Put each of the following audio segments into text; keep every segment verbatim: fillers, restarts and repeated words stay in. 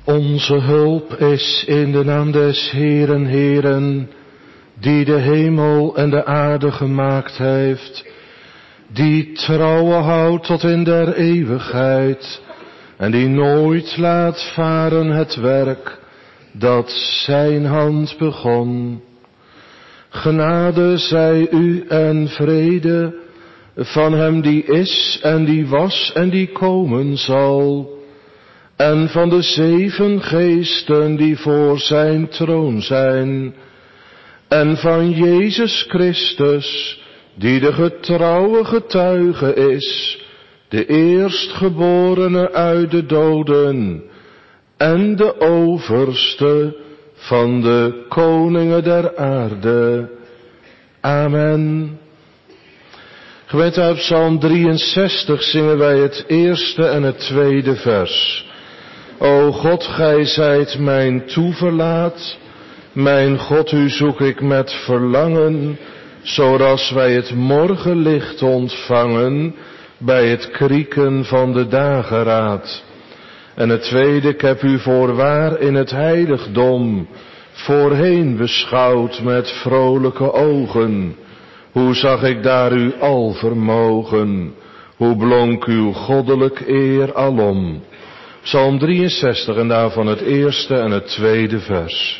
Onze hulp is in de naam des Heeren, Heeren, die de hemel en de aarde gemaakt heeft, die trouwen houdt tot in der eeuwigheid, en die nooit laat varen het werk dat zijn hand begon. Genade zij u en vrede van hem die is en die was en die komen zal, en van de zeven geesten die voor zijn troon zijn, en van Jezus Christus, die de getrouwe getuige is, de eerstgeborene uit de doden, en de overste van de koningen der aarde. Amen. Gemeente, uit Psalm drieënzestig zingen wij het eerste en het tweede vers. O God, gij zijt mijn toeverlaat, mijn God, u zoek ik met verlangen, zoals wij het morgenlicht ontvangen bij het krieken van de dageraad. En het tweede, ik heb u voorwaar in het heiligdom voorheen beschouwd met vrolijke ogen. Hoe zag ik daar uw alvermogen, hoe blonk uw goddelijk eer alom. Psalm drieënzestig en daarvan het eerste en het tweede vers.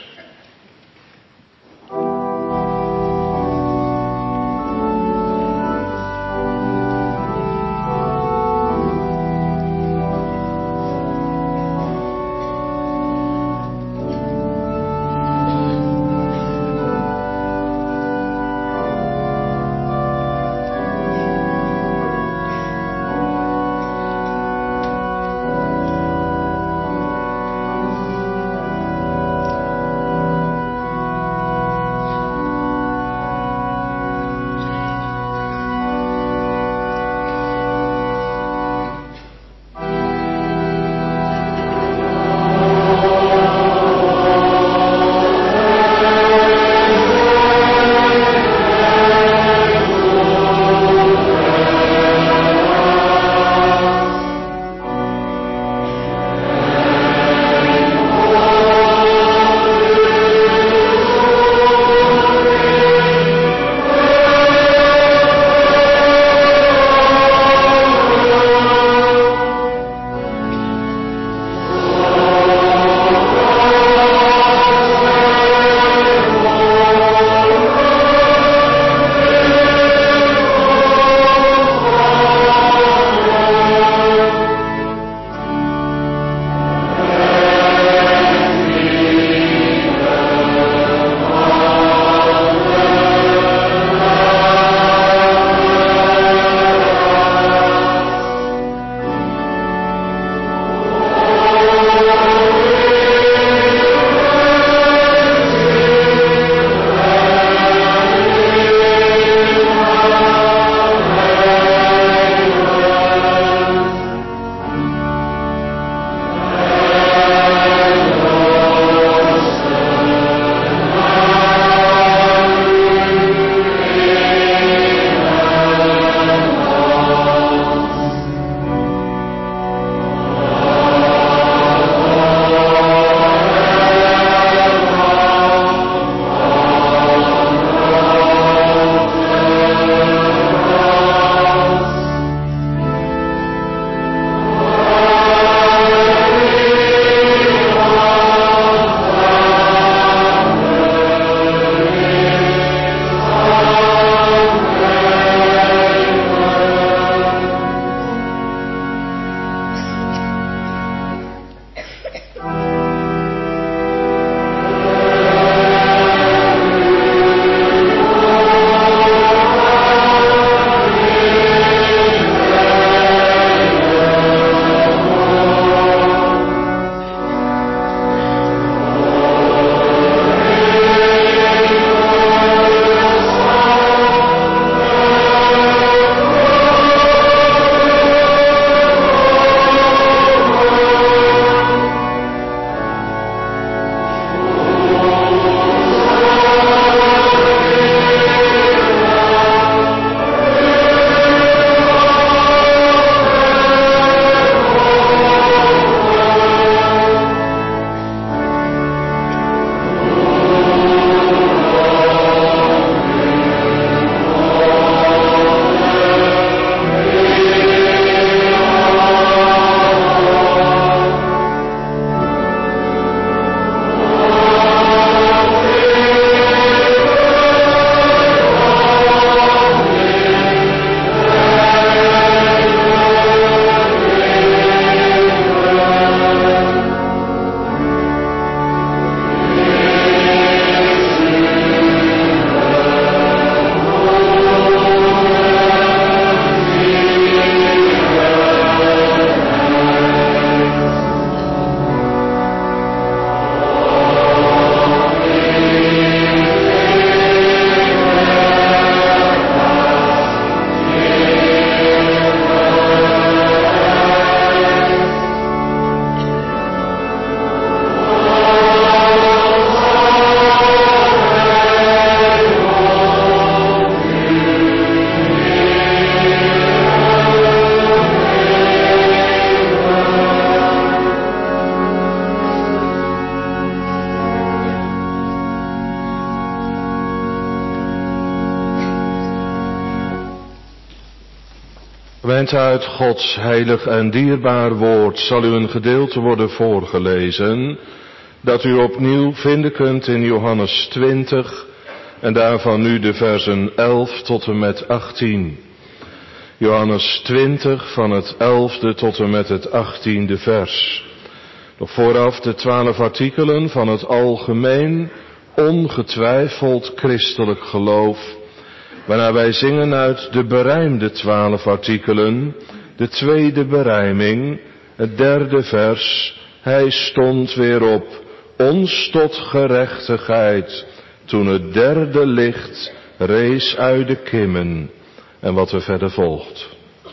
moment uit Gods heilig en dierbaar woord zal u een gedeelte worden voorgelezen dat u opnieuw vinden kunt in Johannes twintig en daarvan nu de versen elf tot en met achttien. Johannes twintig van het elfde tot en met het achttiende vers. Nog vooraf de twaalf artikelen van het algemeen, ongetwijfeld christelijk geloof, waarna wij zingen uit de berijmde twaalf artikelen, de tweede berijming, het derde vers, hij stond weer op, ons tot gerechtigheid, toen het derde licht rees uit de kimmen. En wat er verder volgt.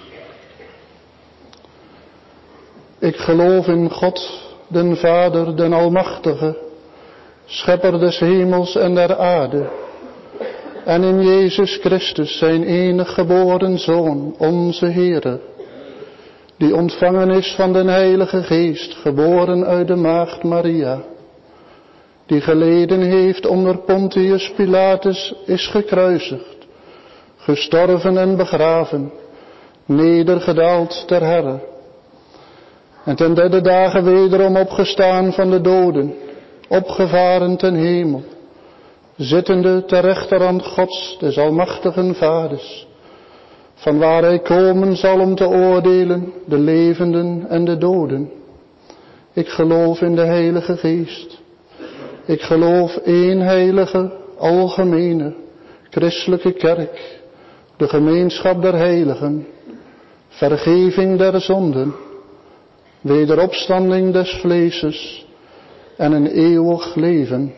Ik geloof in God, den Vader, den Almachtige, Schepper des hemels en der aarde, en in Jezus Christus, zijn enig geboren Zoon, onze Heere, die ontvangen is van den Heilige Geest, geboren uit de maagd Maria, die geleden heeft onder Pontius Pilatus, is gekruisigd, gestorven en begraven, nedergedaald ter Herre, en ten derde dagen wederom opgestaan van de doden, opgevaren ten hemel, zittende ter rechterhand Gods, des almachtigen Vaders, van waar hij komen zal om te oordelen de levenden en de doden. Ik geloof in de Heilige Geest. Ik geloof één heilige, algemene, christelijke kerk, de gemeenschap der heiligen, vergeving der zonden, wederopstanding des vleeses en een eeuwig leven.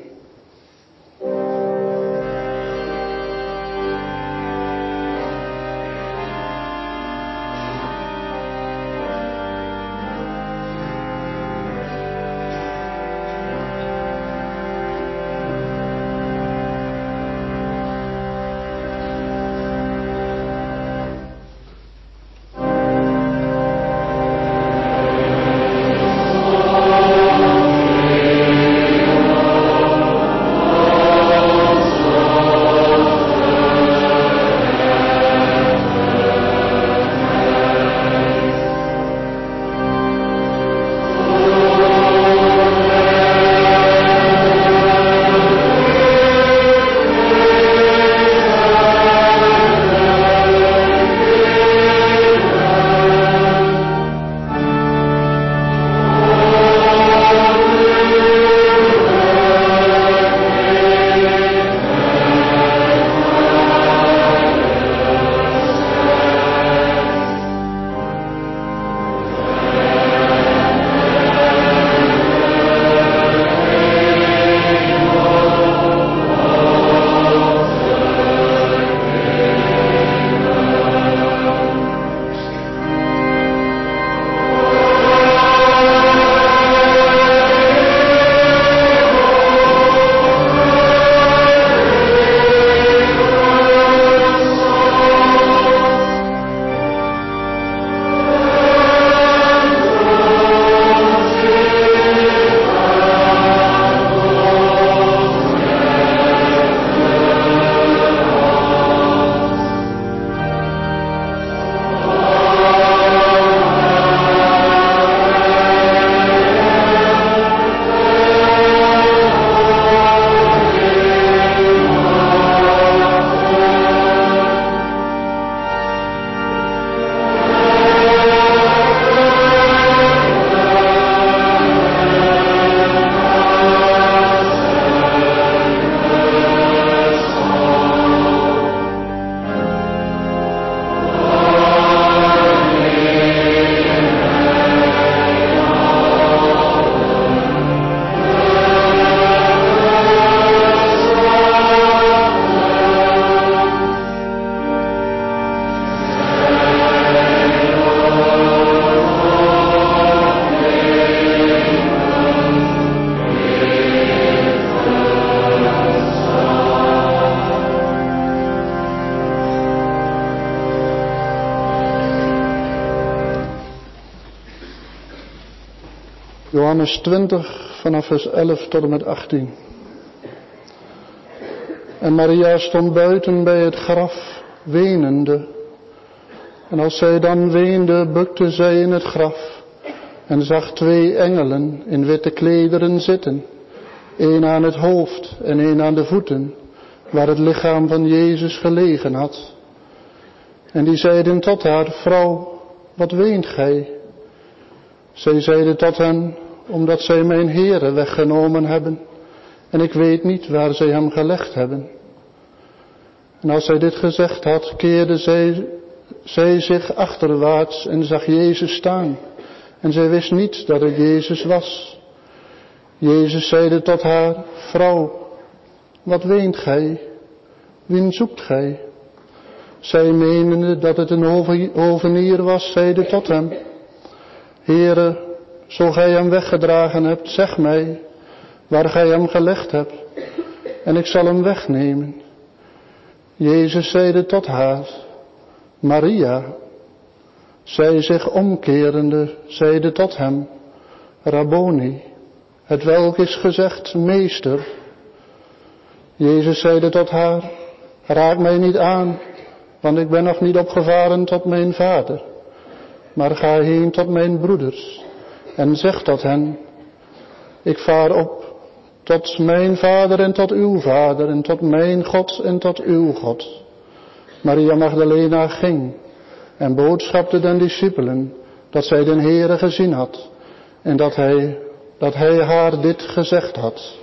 Johannes twintig vanaf vers elf tot en met achttien. En Maria stond buiten bij het graf, wenende. En als zij dan weende, bukte zij in het graf en zag twee engelen in witte klederen zitten, één aan het hoofd en één aan de voeten, waar het lichaam van Jezus gelegen had. En die zeiden tot haar: vrouw, wat weent gij? Zij zeiden tot hen: omdat zij mijn Heere weggenomen hebben, en ik weet niet waar zij hem gelegd hebben. En als zij dit gezegd had, keerde zij, zij zich achterwaarts en zag Jezus staan. En zij wist niet dat het Jezus was. Jezus zeide tot haar: vrouw, wat weent gij? Wien zoekt gij? Zij, menende dat het een hovenier was, zeide tot hem: Heere, zo gij hem weggedragen hebt, zeg mij waar gij hem gelegd hebt, en ik zal hem wegnemen. Jezus zeide tot haar: Maria. Zij, zich omkerende, zeide tot hem: Rabboni, hetwelk is gezegd meester. Jezus zeide tot haar: raak mij niet aan, want ik ben nog niet opgevaren tot mijn vader. Maar ga heen tot mijn broeders en zeg tot hen: ik vaar op tot mijn vader en tot uw vader en tot mijn God en tot uw God. Maria Magdalena ging en boodschapte den discipelen dat zij den Heere gezien had en dat hij, dat hij haar dit gezegd had.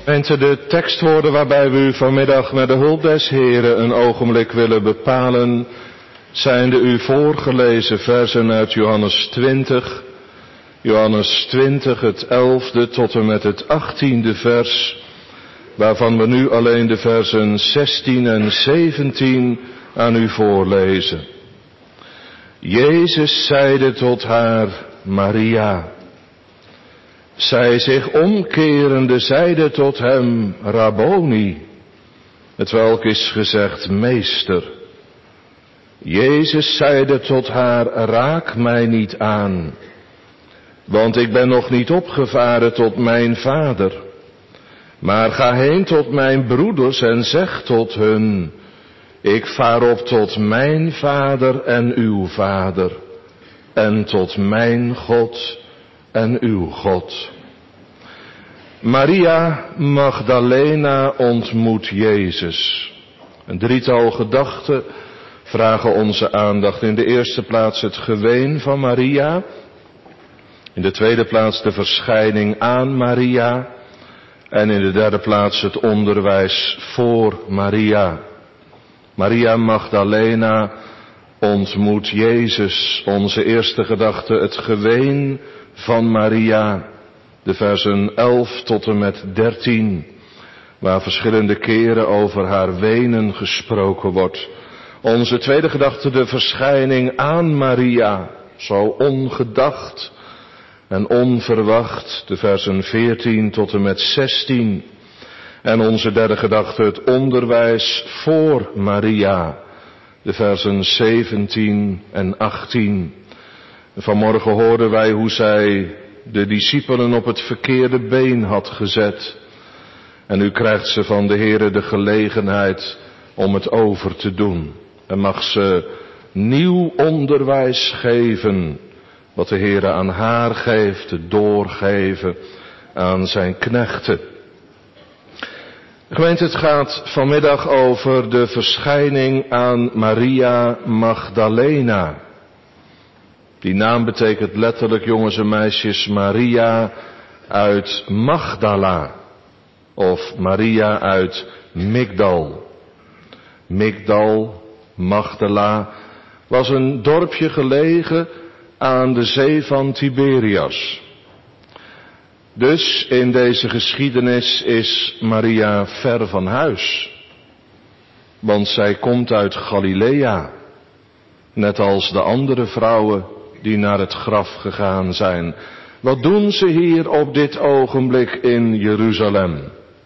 Gemeente, de tekstwoorden waarbij we u vanmiddag met de hulp des Heren een ogenblik willen bepalen, zijn de u voorgelezen versen uit Johannes twintig. Johannes twintig, het elfde tot en met het achttiende vers, waarvan we nu alleen de versen zestien en zeventien aan u voorlezen. Jezus zeide tot haar, Maria. Zij zich omkerende zeide tot hem, Rabboni, hetwelk is gezegd, meester. Jezus zeide tot haar, raak mij niet aan, want ik ben nog niet opgevaren tot mijn vader. Maar ga heen tot mijn broeders en zeg tot hun, ik vaar op tot mijn vader en uw vader, en tot mijn God en uw God. Maria Magdalena ontmoet Jezus. Een drietal gedachten vragen onze aandacht. In de eerste plaats het geween van Maria. In de tweede plaats de verschijning aan Maria. En in de derde plaats het onderwijs voor Maria. Maria Magdalena ontmoet Jezus. Onze eerste gedachte, het geween van Maria. De versen elf tot en met dertien. Waar verschillende keren over haar wenen gesproken wordt. Onze tweede gedachte, de verschijning aan Maria. Zo ongedacht en onverwacht. De versen veertien tot en met zestien. En onze derde gedachte, het onderwijs voor Maria. De versen zeventien en achttien. Vanmorgen hoorden wij hoe zij de discipelen op het verkeerde been had gezet. En nu krijgt ze van de Heere de gelegenheid om het over te doen. En mag ze nieuw onderwijs geven, wat de Heere aan haar geeft, te doorgeven aan zijn knechten. Gemeente, het gaat vanmiddag over de verschijning aan Maria Magdalena. Die naam betekent letterlijk, jongens en meisjes, Maria uit Magdala. Of Maria uit Migdal. Migdal, Magdala, was een dorpje gelegen aan de zee van Tiberias. Dus in deze geschiedenis is Maria ver van huis. Want zij komt uit Galilea. Net als de andere vrouwen die naar het graf gegaan zijn. Wat doen ze hier op dit ogenblik in Jeruzalem?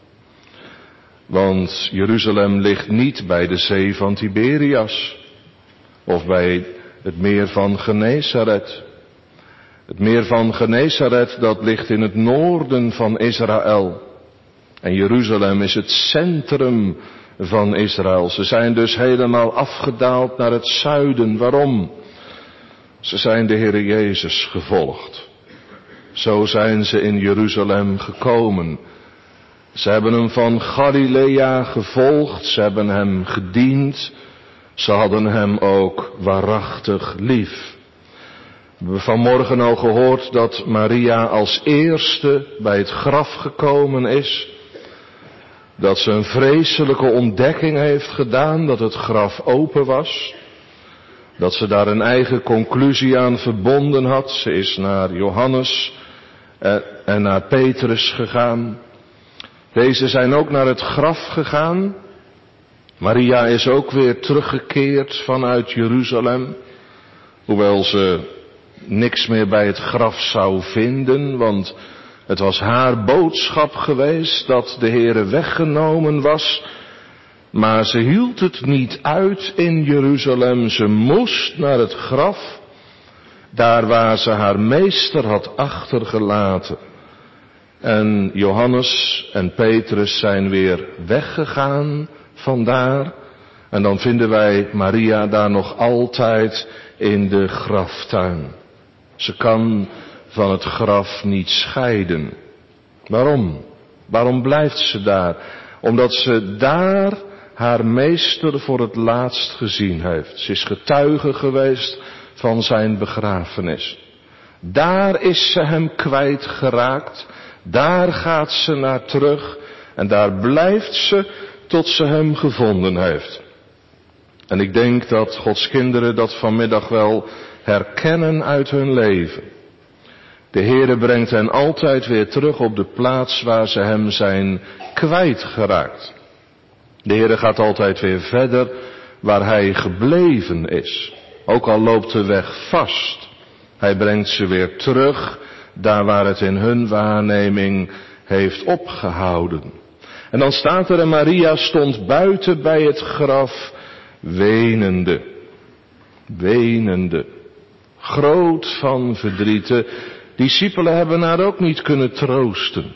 Want Jeruzalem ligt niet bij de zee van Tiberias. Of bij het meer van Genesaret. Het meer van Genesaret, dat ligt in het noorden van Israël. En Jeruzalem is het centrum van Israël. Ze zijn dus helemaal afgedaald naar het zuiden. Waarom? Ze zijn de Heere Jezus gevolgd. Zo zijn ze in Jeruzalem gekomen. Ze hebben hem van Galilea gevolgd. Ze hebben hem gediend. Ze hadden hem ook waarachtig lief. We hebben vanmorgen al gehoord dat Maria als eerste bij het graf gekomen is. Dat ze een vreselijke ontdekking heeft gedaan, dat het graf open was. Dat ze daar een eigen conclusie aan verbonden had. Ze is naar Johannes en naar Petrus gegaan. Deze zijn ook naar het graf gegaan. Maria is ook weer teruggekeerd vanuit Jeruzalem. Hoewel ze niks meer bij het graf zou vinden, want het was haar boodschap geweest dat de Heere weggenomen was. Maar ze hield het niet uit in Jeruzalem. Ze moest naar het graf, daar waar ze haar meester had achtergelaten. En Johannes en Petrus zijn weer weggegaan vandaar. En dan vinden wij Maria daar nog altijd in de graftuin. Ze kan van het graf niet scheiden. Waarom? Waarom blijft ze daar? Omdat ze daar haar meester voor het laatst gezien heeft. Ze is getuige geweest van zijn begrafenis. Daar is ze hem kwijtgeraakt. Daar gaat ze naar terug. En daar blijft ze tot ze hem gevonden heeft. En ik denk dat Gods kinderen dat vanmiddag wel herkennen uit hun leven. De Heere brengt hen altijd weer terug op de plaats waar ze hem zijn kwijtgeraakt. De Heere gaat altijd weer verder waar hij gebleven is. Ook al loopt de weg vast. Hij brengt ze weer terug daar waar het in hun waarneming heeft opgehouden. En dan staat er, en Maria stond buiten bij het graf, wenende. Wenende. Groot van verdriet. Discipelen hebben haar ook niet kunnen troosten.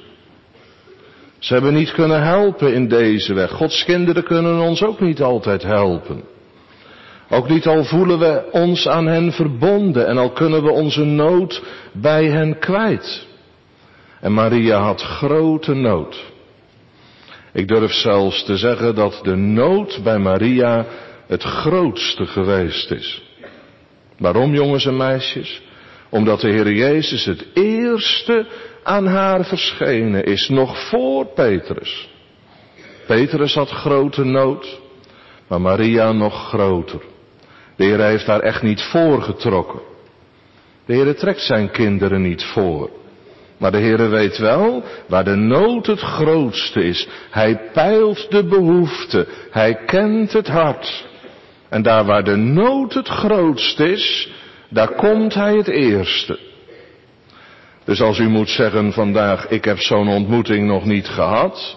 Ze hebben niet kunnen helpen in deze weg. Gods kinderen kunnen ons ook niet altijd helpen. Ook niet al voelen we ons aan hen verbonden en al kunnen we onze nood bij hen kwijt. En Maria had grote nood. Ik durf zelfs te zeggen dat de nood bij Maria het grootste geweest is. Waarom, jongens en meisjes? Omdat de Heer Jezus het eerste aan haar verschenen is, nog voor Petrus. Petrus had grote nood, maar Maria nog groter. De Heer heeft haar echt niet voorgetrokken. De Heer trekt zijn kinderen niet voor. Maar de Heer weet wel waar de nood het grootste is. Hij peilt de behoefte. Hij kent het hart. En daar waar de nood het grootst is, daar komt hij het eerste. Dus als u moet zeggen vandaag, ik heb zo'n ontmoeting nog niet gehad.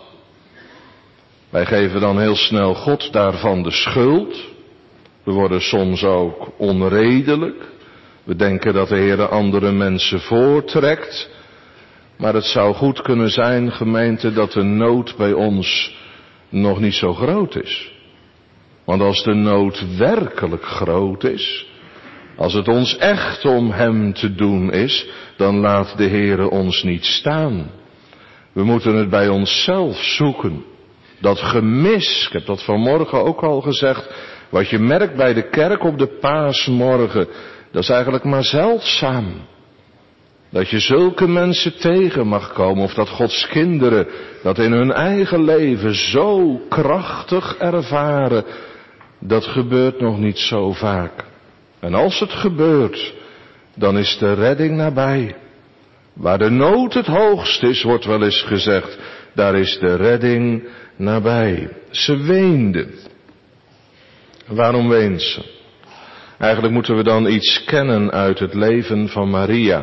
Wij geven dan heel snel God daarvan de schuld. We worden soms ook onredelijk. We denken dat de Heer andere mensen voortrekt. Maar het zou goed kunnen zijn, gemeente, dat de nood bij ons nog niet zo groot is. Want als de nood werkelijk groot is, als het ons echt om hem te doen is, dan laat de Heere ons niet staan. We moeten het bij onszelf zoeken. Dat gemis, ik heb dat vanmorgen ook al gezegd, wat je merkt bij de kerk op de paasmorgen, dat is eigenlijk maar zeldzaam. Dat je zulke mensen tegen mag komen, of dat Gods kinderen dat in hun eigen leven zo krachtig ervaren, dat gebeurt nog niet zo vaak. En als het gebeurt, dan is de redding nabij. Waar de nood het hoogst is, wordt wel eens gezegd, daar is de redding nabij. Ze weende. Waarom weent ze? Eigenlijk moeten we dan iets kennen uit het leven van Maria.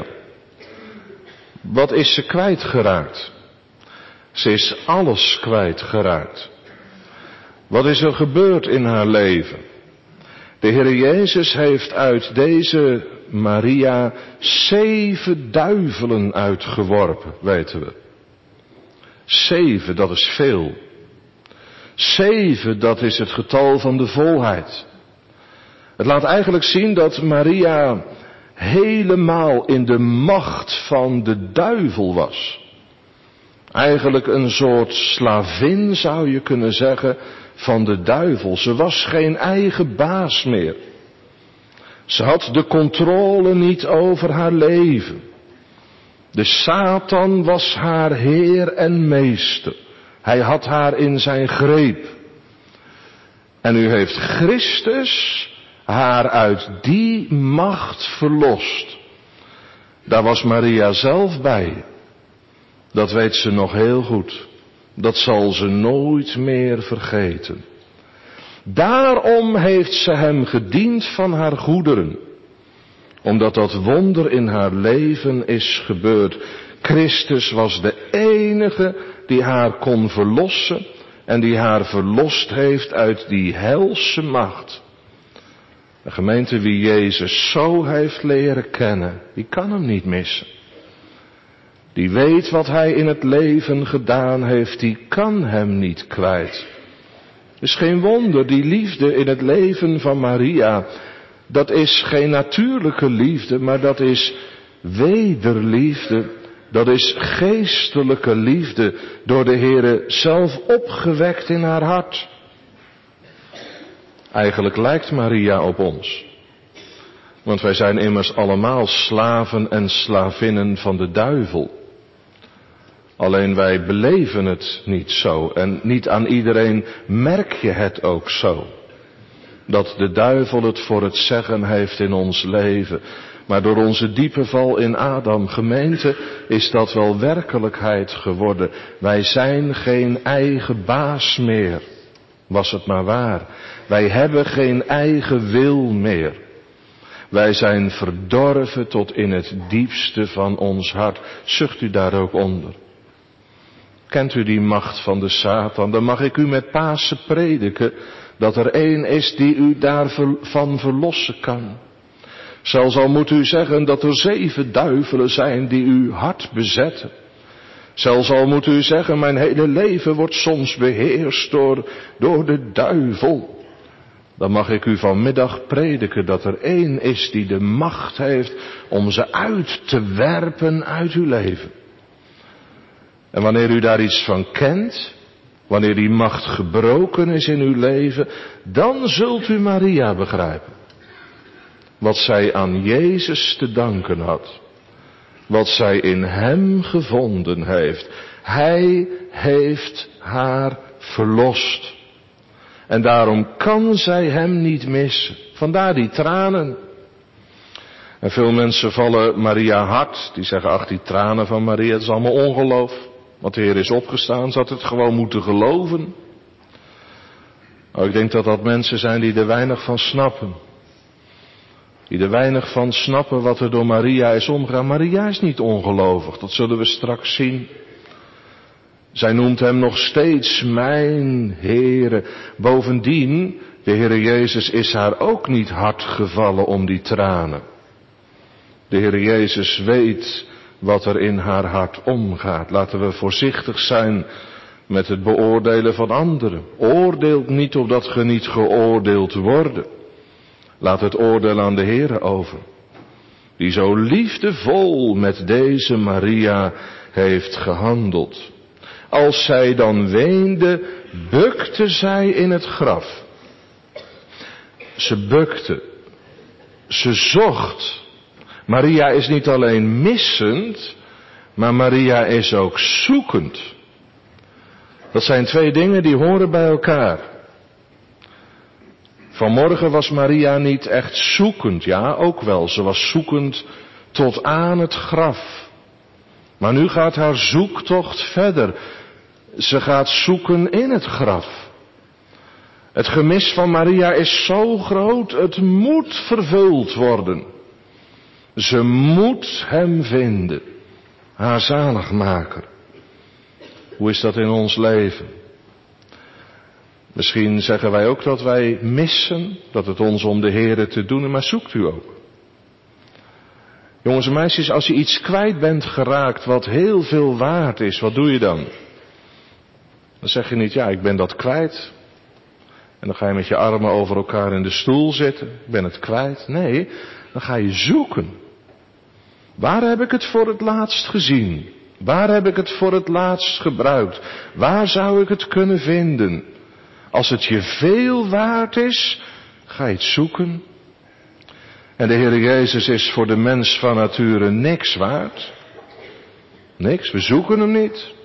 Wat is ze kwijtgeraakt? Ze is alles kwijtgeraakt. Wat is er gebeurd in haar leven? De Heer Jezus heeft uit deze Maria zeven duivelen uitgeworpen, weten we. Zeven, dat is veel. Zeven, dat is het getal van de volheid. Het laat eigenlijk zien dat Maria helemaal in de macht van de duivel was. Eigenlijk een soort slavin zou je kunnen zeggen van de duivel. Ze was geen eigen baas meer. Ze had de controle niet over haar leven. De Satan was haar heer en meester. Hij had haar in zijn greep. En nu heeft Christus haar uit die macht verlost. Daar was Maria zelf bij. Dat weet ze nog heel goed. Dat zal ze nooit meer vergeten. Daarom heeft ze hem gediend van haar goederen. Omdat dat wonder in haar leven is gebeurd. Christus was de enige die haar kon verlossen. En die haar verlost heeft uit die helse macht. De gemeente wie Jezus zo heeft leren kennen, die kan hem niet missen. Die weet wat hij in het leven gedaan heeft, die kan hem niet kwijt. Het is geen wonder, die liefde in het leven van Maria, dat is geen natuurlijke liefde, maar dat is wederliefde. Dat is geestelijke liefde, door de Heere zelf opgewekt in haar hart. Eigenlijk lijkt Maria op ons. Want wij zijn immers allemaal slaven en slavinnen van de duivel. Alleen wij beleven het niet zo. En niet aan iedereen merk je het ook zo. Dat de duivel het voor het zeggen heeft in ons leven. Maar door onze diepe val in Adam, gemeente, is dat wel werkelijkheid geworden. Wij zijn geen eigen baas meer. Was het maar waar. Wij hebben geen eigen wil meer. Wij zijn verdorven tot in het diepste van ons hart. Zucht u daar ook onder? Kent u die macht van de Satan? Dan mag ik u met Pasen prediken dat er één is die u daarvan verlossen kan. Zelfs al moet u zeggen dat er zeven duivelen zijn die uw hart bezetten. Zelfs al moet u zeggen, mijn hele leven wordt soms beheerst door, door de duivel. Dan mag ik u vanmiddag prediken dat er één is die de macht heeft om ze uit te werpen uit uw leven. En wanneer u daar iets van kent, wanneer die macht gebroken is in uw leven, dan zult u Maria begrijpen. Wat zij aan Jezus te danken had. Wat zij in hem gevonden heeft. Hij heeft haar verlost. En daarom kan zij hem niet missen. Vandaar die tranen. En veel mensen vallen Maria hard. Die zeggen, ach, die tranen van Maria, het is allemaal ongeloof. Want de Heer is opgestaan, ze had het gewoon moeten geloven. Nou, ik denk dat dat mensen zijn die er weinig van snappen. Die er weinig van snappen wat er door Maria is omgegaan. Maria is niet ongelovig, dat zullen we straks zien. Zij noemt hem nog steeds mijn Heere. Bovendien, de Heere Jezus is haar ook niet hard gevallen om die tranen. De Heere Jezus weet wat er in haar hart omgaat. Laten we voorzichtig zijn met het beoordelen van anderen. Oordeelt niet opdat ge niet geoordeeld worden. Laat het oordeel aan de Heere over. Die zo liefdevol met deze Maria heeft gehandeld. Als zij dan weende, bukte zij in het graf. Ze bukte. Ze zocht. Maria is niet alleen missend, maar Maria is ook zoekend. Dat zijn twee dingen die horen bij elkaar. Vanmorgen was Maria niet echt zoekend, ja ook wel. Ze was zoekend tot aan het graf. Maar nu gaat haar zoektocht verder. Ze gaat zoeken in het graf. Het gemis van Maria is zo groot, het moet vervuld worden. Ze moet hem vinden, haar zaligmaker. Hoe is dat in ons leven? Misschien zeggen wij ook dat wij missen, dat het ons om de Heere te doen is, maar zoekt u ook. Jongens en meisjes, als je iets kwijt bent geraakt wat heel veel waard is, wat doe je dan? Dan zeg je niet, ja, ik ben dat kwijt. En dan ga je met je armen over elkaar in de stoel zitten. Ik ben het kwijt. Nee, dan ga je zoeken. Waar heb ik het voor het laatst gezien? Waar heb ik het voor het laatst gebruikt? Waar zou ik het kunnen vinden? Als het je veel waard is, ga je het zoeken. En de Heer Jezus is voor de mens van nature niks waard. Niks, we zoeken hem niet.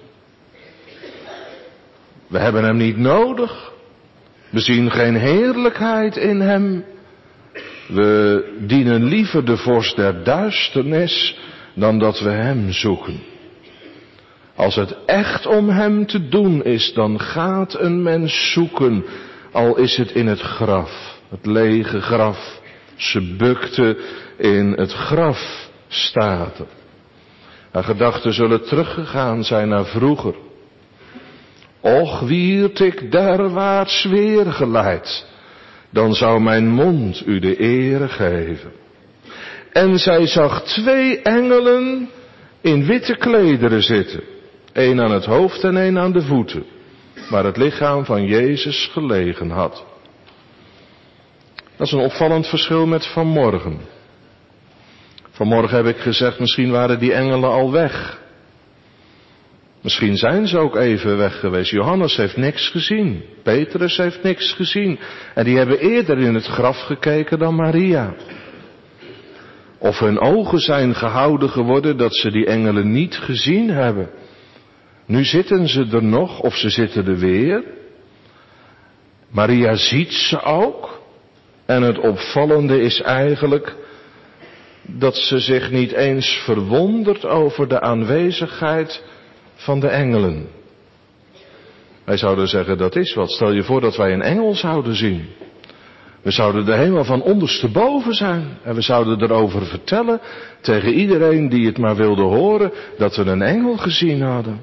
We hebben hem niet nodig. We zien geen heerlijkheid in hem. We dienen liever de vorst der duisternis dan dat we hem zoeken. Als het echt om hem te doen is, dan gaat een mens zoeken, al is het in het graf, het lege graf. Ze bukte in het graf, staat er. Haar gedachten zullen teruggegaan zijn naar vroeger. Och, wierd ik derwaarts weer geleid, dan zou mijn mond u de ere geven. En zij zag twee engelen in witte klederen zitten. Eén aan het hoofd en één aan de voeten, waar het lichaam van Jezus gelegen had. Dat is een opvallend verschil met vanmorgen. Vanmorgen heb ik gezegd, misschien waren die engelen al weg. Misschien zijn ze ook even weg geweest. Johannes heeft niks gezien. Petrus heeft niks gezien. En die hebben eerder in het graf gekeken dan Maria. Of hun ogen zijn gehouden geworden dat ze die engelen niet gezien hebben. Nu zitten ze er nog, of ze zitten er weer. Maria ziet ze ook. En het opvallende is eigenlijk dat ze zich niet eens verwondert over de aanwezigheid van de engelen. Wij zouden zeggen, dat is wat. Stel je voor dat wij een engel zouden zien. We zouden er helemaal van ondersteboven zijn. En we zouden erover vertellen tegen iedereen die het maar wilde horen, dat we een engel gezien hadden.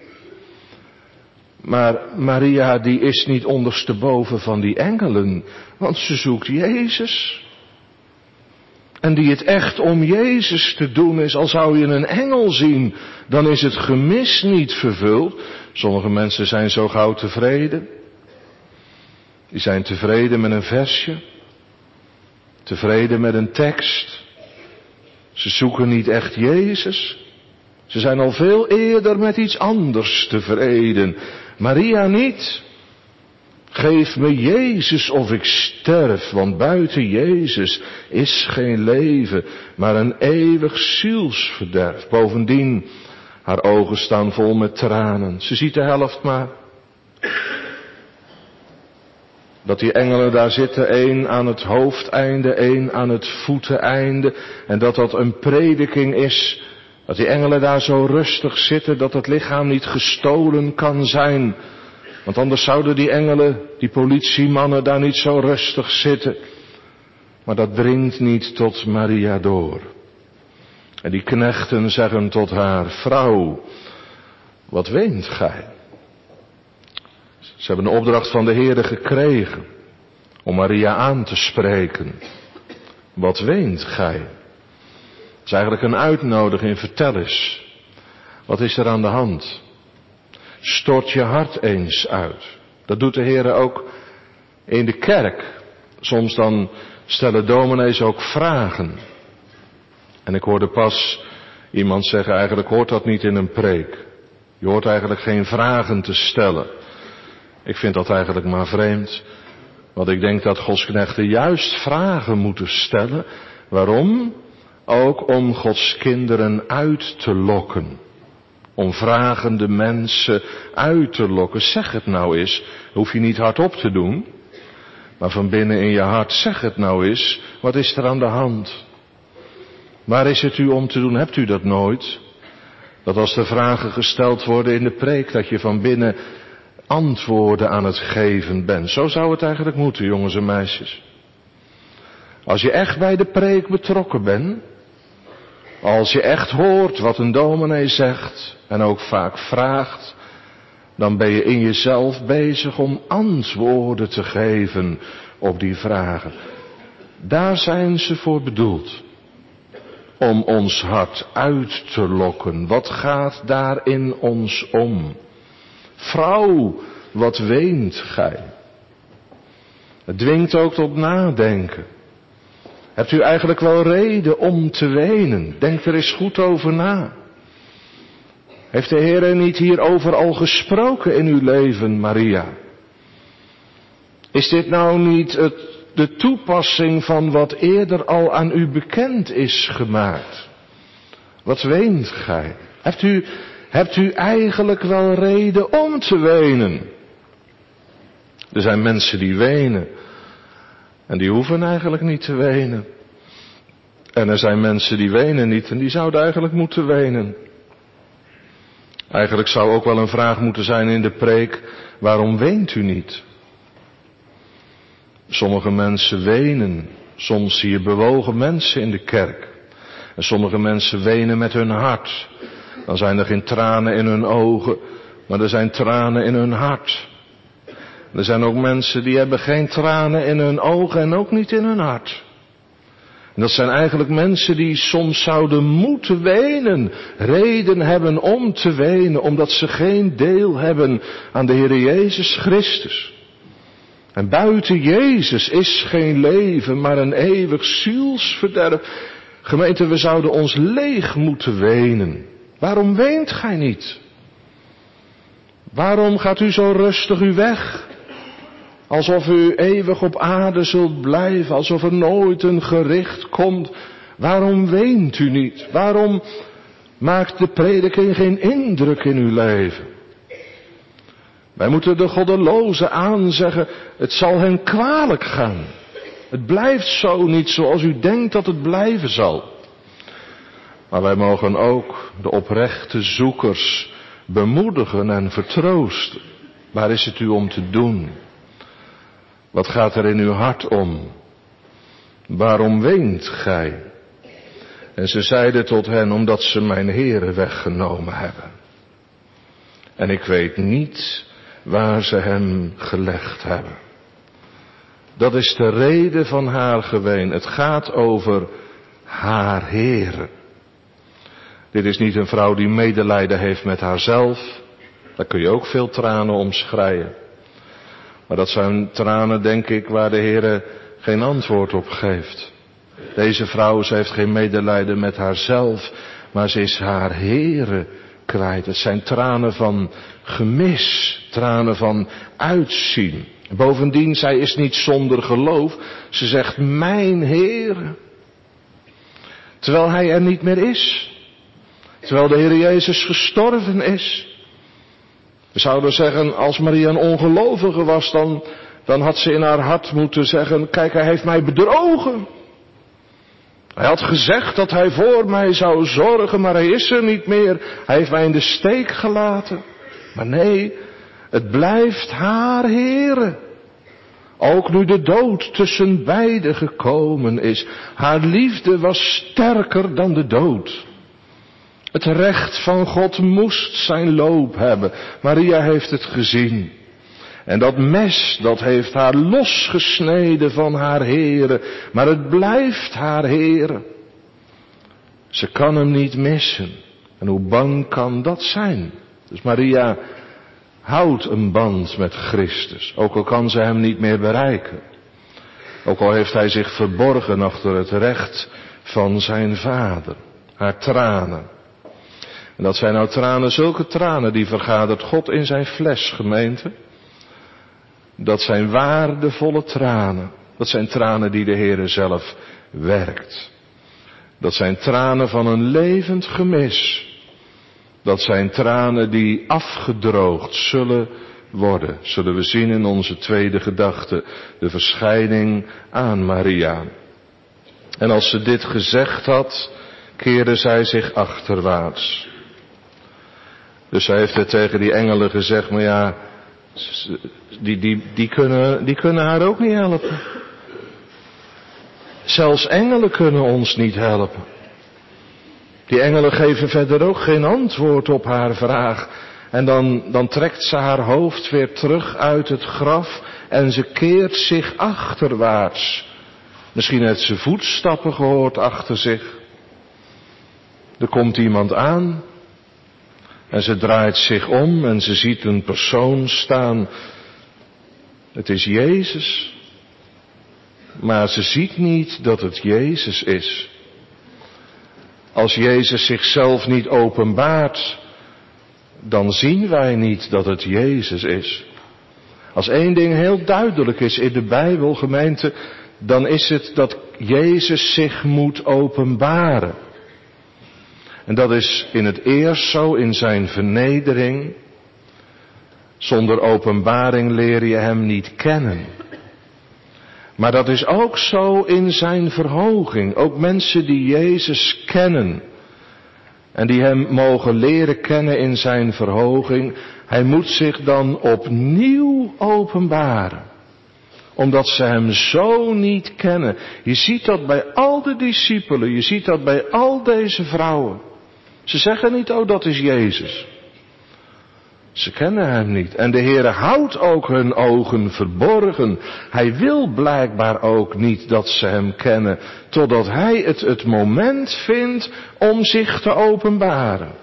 Maar Maria die is niet ondersteboven van die engelen, want ze zoekt Jezus. En die het echt om Jezus te doen is, al zou je een engel zien, dan is het gemis niet vervuld. Sommige mensen zijn zo gauw tevreden. Die zijn tevreden met een versje, tevreden met een tekst. Ze zoeken niet echt Jezus. Ze zijn al veel eerder met iets anders tevreden. Maria niet. Geef me Jezus of ik sterf, want buiten Jezus is geen leven, maar een eeuwig zielsverderf. Bovendien, haar ogen staan vol met tranen. Ze ziet de helft maar. Dat die engelen daar zitten, één aan het hoofdeinde, één aan het voeteneinde. En dat dat een prediking is. Dat die engelen daar zo rustig zitten, dat het lichaam niet gestolen kan zijn. Want anders zouden die engelen, die politiemannen daar niet zo rustig zitten. Maar dat dringt niet tot Maria door. En die knechten zeggen tot haar, vrouw, wat weent gij? Ze hebben een opdracht van de Heere gekregen om Maria aan te spreken. Wat weent gij? Het is eigenlijk een uitnodiging, vertel eens. Wat is er aan de hand? Stort je hart eens uit. Dat doet de Heere ook in de kerk. Soms dan stellen dominees ook vragen. En ik hoorde pas iemand zeggen, eigenlijk hoort dat niet in een preek. Je hoort eigenlijk geen vragen te stellen. Ik vind dat eigenlijk maar vreemd. Want ik denk dat Gods knechten juist vragen moeten stellen. Waarom? Ook om Gods kinderen uit te lokken. Om vragende mensen uit te lokken. Zeg het nou eens. Hoef je niet hardop te doen. Maar van binnen in je hart, zeg het nou eens. Wat is er aan de hand? Waar is het u om te doen? Hebt u dat nooit? Dat als er vragen gesteld worden in de preek, dat je van binnen antwoorden aan het geven bent. Zo zou het eigenlijk moeten, jongens en meisjes. Als je echt bij de preek betrokken bent, als je echt hoort wat een dominee zegt en ook vaak vraagt, dan ben je in jezelf bezig om antwoorden te geven op die vragen. Daar zijn ze voor bedoeld. Om ons hart uit te lokken. Wat gaat daar in ons om? Vrouw, wat weent gij? Het dwingt ook tot nadenken. Hebt u eigenlijk wel reden om te wenen? Denk er eens goed over na. Heeft de Heer niet hierover al gesproken in uw leven, Maria? Is dit nou niet het, de toepassing van wat eerder al aan u bekend is gemaakt? Wat weent gij? Hebt u, hebt u eigenlijk wel reden om te wenen? Er zijn mensen die wenen. En die hoeven eigenlijk niet te wenen. En er zijn mensen die wenen niet en die zouden eigenlijk moeten wenen. Eigenlijk zou ook wel een vraag moeten zijn in de preek, waarom weent u niet? Sommige mensen wenen. Soms zie je bewogen mensen in de kerk. En sommige mensen wenen met hun hart. Dan zijn er geen tranen in hun ogen, maar er zijn tranen in hun hart. Er zijn ook mensen die hebben geen tranen in hun ogen en ook niet in hun hart. En dat zijn eigenlijk mensen die soms zouden moeten wenen, reden hebben om te wenen, omdat ze geen deel hebben aan de Heer Jezus Christus. En buiten Jezus is geen leven, maar een eeuwig zielsverderf. Gemeente, we zouden ons leeg moeten wenen. Waarom weent gij niet? Waarom gaat u zo rustig uw weg? Alsof u eeuwig op aarde zult blijven, alsof er nooit een gericht komt. Waarom weent u niet? Waarom Maakt de prediking geen indruk in uw leven? Wij moeten de goddelozen aanzeggen, het zal hen kwalijk gaan. Het blijft zo niet zoals u denkt dat het blijven zal. Maar wij mogen ook de oprechte zoekers bemoedigen en vertroosten. Waar is het u om te doen? Wat gaat er in uw hart om? Waarom weent gij? En ze zeiden tot hen, omdat ze mijn Heere weggenomen hebben. En ik weet niet waar ze hem gelegd hebben. Dat is de reden van haar geween. Het gaat over haar Heere. Dit is niet een vrouw die medelijden heeft met haarzelf. Daar kun je ook veel tranen om schreien. Maar dat zijn tranen, denk ik, waar de Heere geen antwoord op geeft. Deze vrouw, ze heeft geen medelijden met haarzelf, maar ze is haar Heere kwijt. Het zijn tranen van gemis, tranen van uitzien. Bovendien, zij is niet zonder geloof. Ze zegt, mijn Heere. Terwijl hij er niet meer is. Terwijl de Heer Jezus gestorven is. We zouden zeggen, als Maria een ongelovige was, dan, dan had ze in haar hart moeten zeggen, kijk, hij heeft mij bedrogen. Hij had gezegd dat hij voor mij zou zorgen, maar hij is er niet meer. Hij heeft mij in de steek gelaten. Maar nee, het blijft haar Heere. Ook nu de dood tussen beiden gekomen is. Haar liefde was sterker dan de dood. Het recht van God moest zijn loop hebben. Maria heeft het gezien. En dat mes, dat heeft haar losgesneden van haar Heere. Maar het blijft haar Heere. Ze kan hem niet missen. En hoe bang kan dat zijn? Dus Maria houdt een band met Christus. Ook al kan ze hem niet meer bereiken. Ook al heeft hij zich verborgen achter het recht van zijn vader. Haar tranen. En dat zijn nou tranen, zulke tranen, die vergadert God in zijn fles, gemeente. Dat zijn waardevolle tranen. Dat zijn tranen die de Heere zelf werkt. Dat zijn tranen van een levend gemis. Dat zijn tranen die afgedroogd zullen worden. Zullen we zien in onze tweede gedachte. De verschijning aan Maria. En als ze dit gezegd had, keerde zij zich achterwaarts. Dus zij heeft het tegen die engelen gezegd, maar ja, die, die, die, kunnen, die kunnen haar ook niet helpen. Zelfs engelen kunnen ons niet helpen. Die engelen geven verder ook geen antwoord op haar vraag. En dan, dan trekt ze haar hoofd weer terug uit het graf en ze keert zich achterwaarts. Misschien heeft ze voetstappen gehoord achter zich. Er komt iemand aan. En ze draait zich om en ze ziet een persoon staan. Het is Jezus. Maar ze ziet niet dat het Jezus is. Als Jezus zichzelf niet openbaart, dan zien wij niet dat het Jezus is. Als één ding heel duidelijk is in de Bijbel, gemeente, dan is het dat Jezus zich moet openbaren. En dat is in het eerst zo in zijn vernedering. Zonder openbaring leer je hem niet kennen. Maar dat is ook zo in zijn verhoging. Ook mensen die Jezus kennen. En die hem mogen leren kennen in zijn verhoging. Hij moet zich dan opnieuw openbaren. Omdat ze hem zo niet kennen. Je ziet dat bij al de discipelen. Je ziet dat bij al deze vrouwen. Ze zeggen niet, oh dat is Jezus. Ze kennen hem niet. En de Heere houdt ook hun ogen verborgen. Hij wil blijkbaar ook niet dat ze hem kennen. Totdat hij het het moment vindt om zich te openbaren.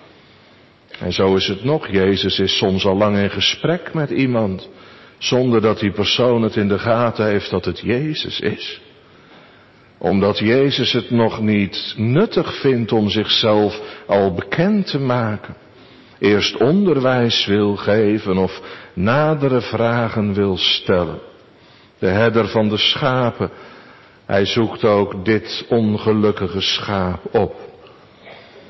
En zo is het nog. Jezus is soms al lang in gesprek met iemand. Zonder dat die persoon het in de gaten heeft dat het Jezus is. Omdat Jezus het nog niet nuttig vindt om zichzelf al bekend te maken. Eerst onderwijs wil geven of nadere vragen wil stellen. De herder van de schapen, hij zoekt ook dit ongelukkige schaap op.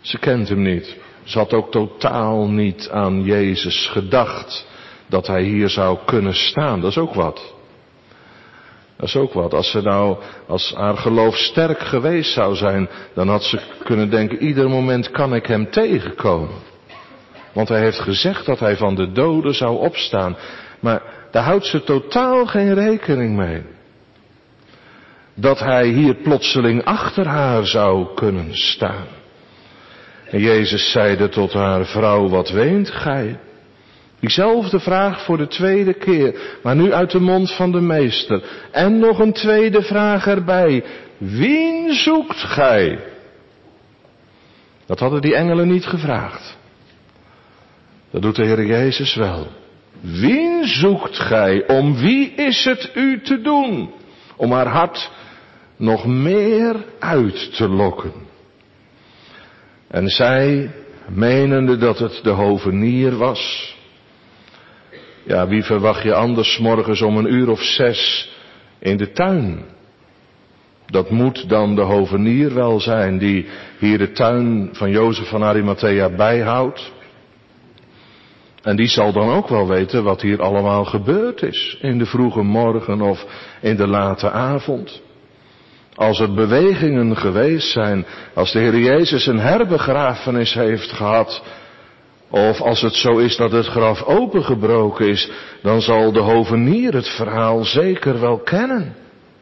Ze kent hem niet. Ze had ook totaal niet aan Jezus gedacht dat hij hier zou kunnen staan. Dat is ook wat. Dat is ook wat. Als ze nou, als haar geloof sterk geweest zou zijn, dan had ze kunnen denken, ieder moment kan ik hem tegenkomen. Want hij heeft gezegd dat hij van de doden zou opstaan. Maar daar houdt ze totaal geen rekening mee. Dat hij hier plotseling achter haar zou kunnen staan. En Jezus zeide tot haar, vrouw, wat weent gij? Diezelfde vraag voor de tweede keer, maar nu uit de mond van de meester. En nog een tweede vraag erbij. Wien zoekt gij? Dat hadden die engelen niet gevraagd. Dat doet de Heer Jezus wel. Wien zoekt gij? Om wie is het u te doen? Om haar hart nog meer uit te lokken. En zij, menende dat het de hovenier was. Ja, wie verwacht je anders 's morgens om een uur of zes in de tuin? Dat moet dan de hovenier wel zijn die hier de tuin van Jozef van Arimathea bijhoudt. En die zal dan ook wel weten wat hier allemaal gebeurd is in de vroege morgen of in de late avond. Als er bewegingen geweest zijn, als de Heer Jezus een herbegrafenis heeft gehad, of als het zo is dat het graf opengebroken is, dan zal de hovenier het verhaal zeker wel kennen.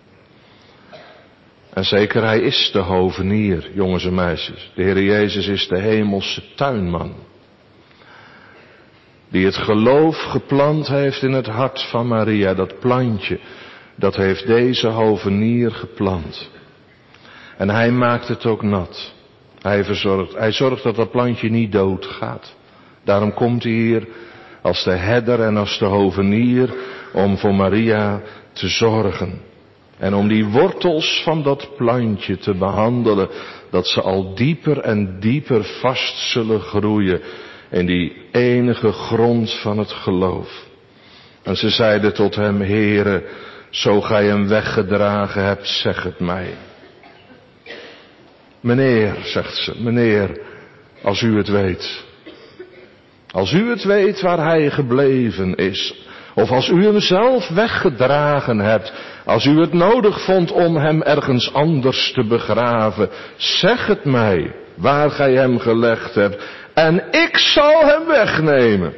En zeker hij is de hovenier, jongens en meisjes. De Heer Jezus is de hemelse tuinman. Die het geloof geplant heeft in het hart van Maria, dat plantje. Dat heeft deze hovenier geplant. En hij maakt het ook nat. Hij verzorgt, hij zorgt dat dat plantje niet doodgaat. Daarom komt hij hier als de herder en als de hovenier om voor Maria te zorgen. En om die wortels van dat plantje te behandelen, dat ze al dieper en dieper vast zullen groeien in die enige grond van het geloof. En ze zeiden tot hem, Heere, zo gij hem weggedragen hebt, zeg het mij. Meneer, zegt ze, meneer, als u het weet. Als u het weet waar hij gebleven is. Of als u hem zelf weggedragen hebt. Als u het nodig vond om hem ergens anders te begraven. Zeg het mij, waar gij hem gelegd hebt. En ik zal hem wegnemen.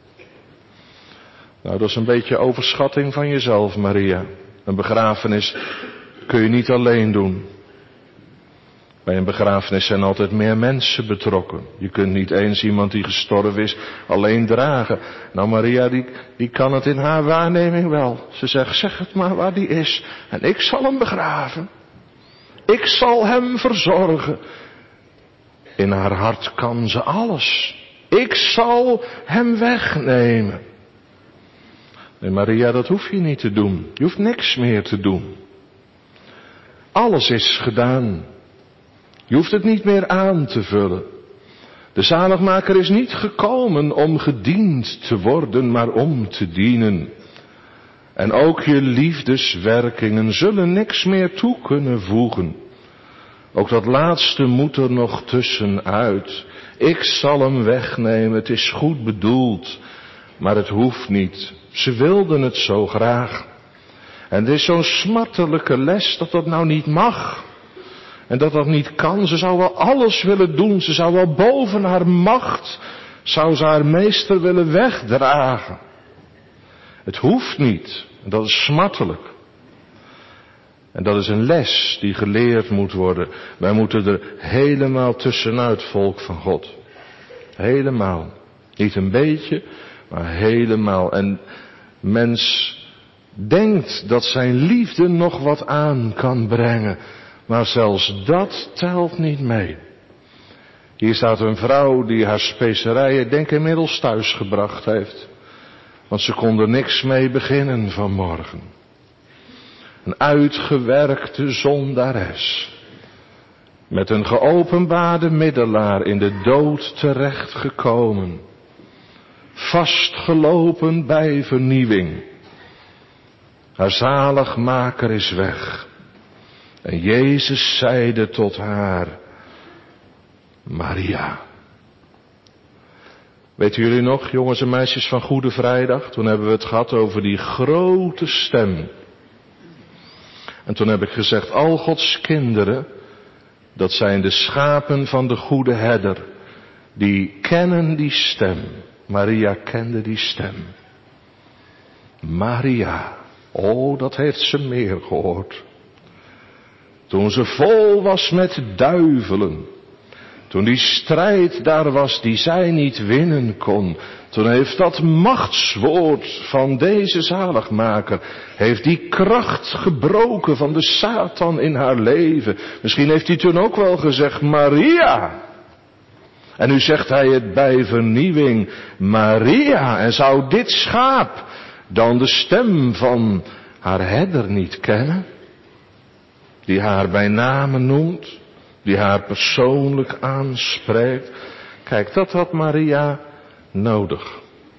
Nou, dat is een beetje overschatting van jezelf, Maria. Een begrafenis kun je niet alleen doen. Bij een begrafenis zijn altijd meer mensen betrokken. Je kunt niet eens iemand die gestorven is alleen dragen. Nou, Maria, die, die kan het in haar waarneming wel. Ze zegt, zeg het maar waar die is. En ik zal hem begraven. Ik zal hem verzorgen. In haar hart kan ze alles. Ik zal hem wegnemen. Nee, Maria, dat hoef je niet te doen. Je hoeft niks meer te doen. Alles is gedaan. Je hoeft het niet meer aan te vullen. De zaligmaker is niet gekomen om gediend te worden, maar om te dienen. En ook je liefdeswerkingen zullen niks meer toe kunnen voegen. Ook dat laatste moet er nog tussenuit. Ik zal hem wegnemen, het is goed bedoeld, maar het hoeft niet. Ze wilden het zo graag. En het is zo'n smartelijke les dat dat nou niet mag. En dat dat niet kan. Ze zou wel alles willen doen. Ze zou wel boven haar macht, zou ze haar meester willen wegdragen. Het hoeft niet. En dat is smartelijk. En dat is een les die geleerd moet worden. Wij moeten er helemaal tussenuit, volk van God. Helemaal. Niet een beetje, maar helemaal. En mens denkt dat zijn liefde nog wat aan kan brengen. Maar zelfs dat telt niet mee. Hier staat een vrouw die haar specerijen, denk ik, inmiddels thuis gebracht heeft. Want ze kon er niks mee beginnen vanmorgen. Een uitgewerkte zondares. Met een geopenbaarde middelaar in de dood terechtgekomen. Vastgelopen bij vernieuwing. Haar zaligmaker is weg. En Jezus zeide tot haar, Maria. Weten jullie nog, jongens en meisjes van Goede Vrijdag? Toen hebben we het gehad over die grote stem. En toen heb ik gezegd, al Gods kinderen, dat zijn de schapen van de goede herder. Die kennen die stem. Maria kende die stem. Maria, oh, dat heeft ze meer gehoord. Toen ze vol was met duivelen. Toen die strijd daar was die zij niet winnen kon. Toen heeft dat machtswoord van deze zaligmaker, heeft die kracht gebroken van de Satan in haar leven. Misschien heeft hij toen ook wel gezegd, Maria. En nu zegt hij het bij vernieuwing, Maria. En zou dit schaap dan de stem van haar herder niet kennen? Die haar bij name noemt, die haar persoonlijk aanspreekt. Kijk, dat had Maria nodig.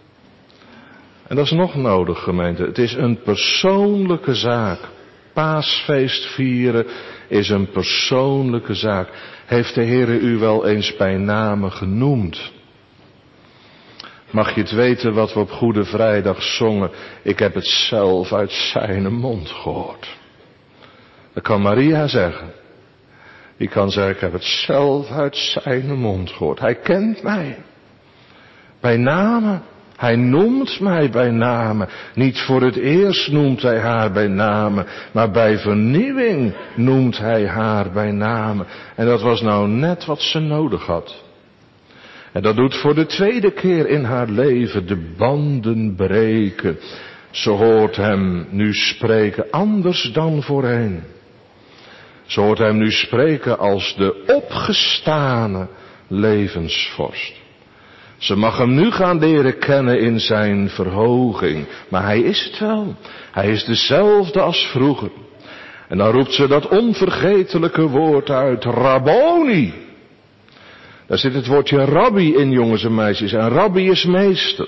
En dat is nog nodig, gemeente. Het is een persoonlijke zaak. Paasfeest vieren is een persoonlijke zaak. Heeft de Heere u wel eens bij name genoemd? Mag je het weten wat we op Goede Vrijdag zongen? Ik heb het zelf uit zijn mond gehoord. Dat kan Maria zeggen. Die kan zeggen, ik heb het zelf uit zijn mond gehoord. Hij kent mij. Bij name. Hij noemt mij bij name. Niet voor het eerst noemt hij haar bij name. Maar bij vernieuwing noemt hij haar bij name. En dat was nou net wat ze nodig had. En dat doet voor de tweede keer in haar leven de banden breken. Ze hoort hem nu spreken anders dan voorheen. Ze hoort hem nu spreken als de opgestane levensvorst. Ze mag hem nu gaan leren kennen in zijn verhoging. Maar hij is het wel. Hij is dezelfde als vroeger. En dan roept ze dat onvergetelijke woord uit, Rabboni. Daar zit het woordje rabbi in, jongens en meisjes. En rabbi is meester.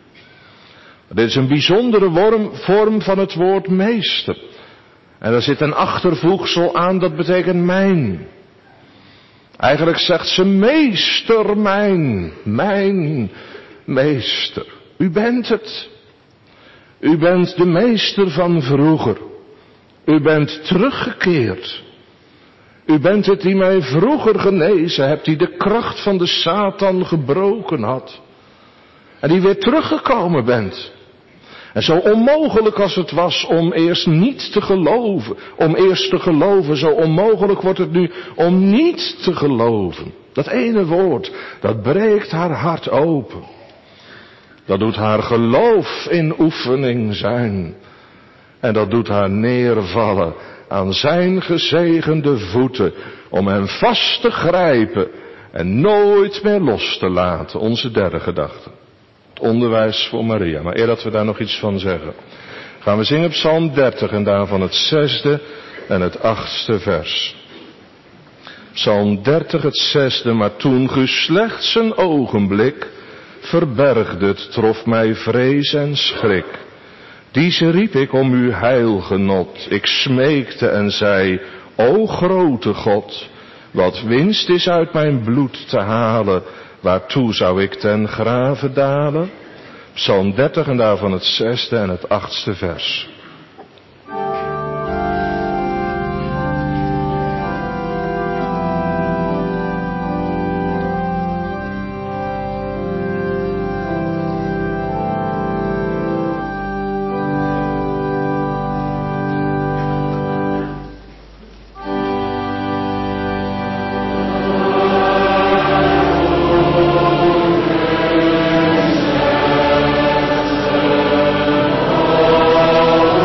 Dit is een bijzondere worm, vorm van het woord meester. En daar zit een achtervoegsel aan, dat betekent mijn. Eigenlijk zegt ze, meester mijn, mijn meester. U bent het. U bent de meester van vroeger. U bent teruggekeerd. U bent het die mij vroeger genezen hebt, die de kracht van de Satan gebroken had. En die weer teruggekomen bent. En zo onmogelijk als het was om eerst niet te geloven, om eerst te geloven, zo onmogelijk wordt het nu om niet te geloven. Dat ene woord, dat breekt haar hart open. Dat doet haar geloof in oefening zijn. En dat doet haar neervallen aan zijn gezegende voeten, om hem vast te grijpen en nooit meer los te laten. Onze derde gedachte. Onderwijs voor Maria. Maar eer dat we daar nog iets van zeggen, gaan we zingen Psalm dertig en daarvan het zesde en het achtste vers. Psalm dertig, het zesde. Maar toen ge slechts een ogenblik verbergdet, trof mij vrees en schrik. Deze riep ik om uw heilgenot. Ik smeekte en zei, o grote God, wat winst is uit mijn bloed te halen. Waartoe zou ik ten grave dalen? Psalm dertig en daarvan het zesde en het achtste vers. Oh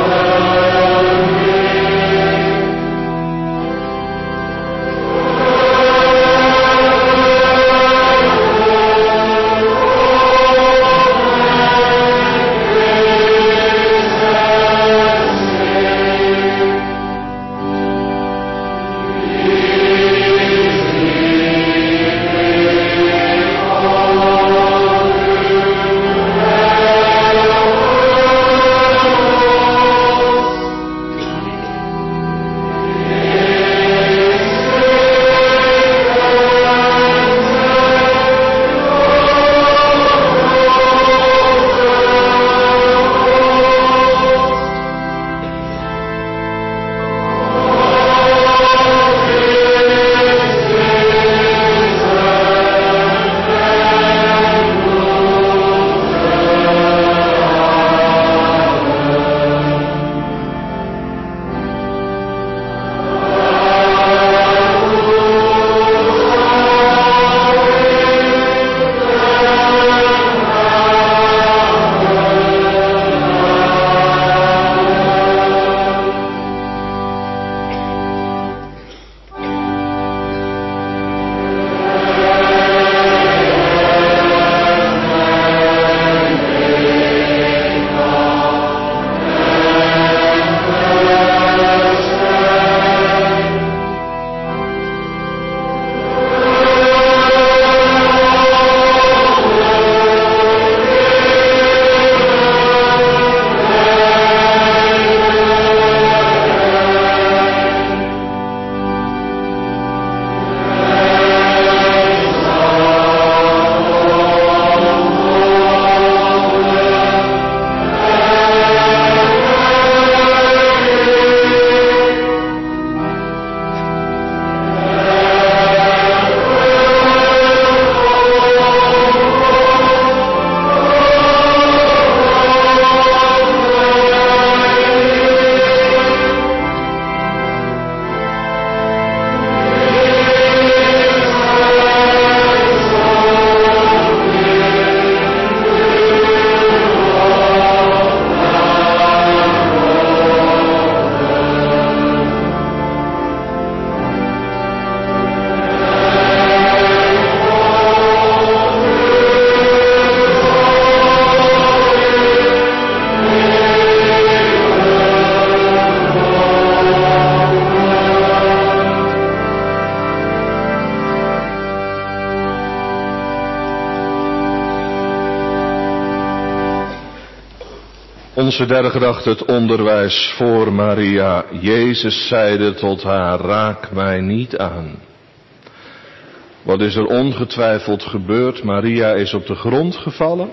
Onze derde gedachte, het onderwijs voor Maria. Jezus zeide tot haar, raak mij niet aan. Wat is er ongetwijfeld gebeurd? Maria is op de grond gevallen.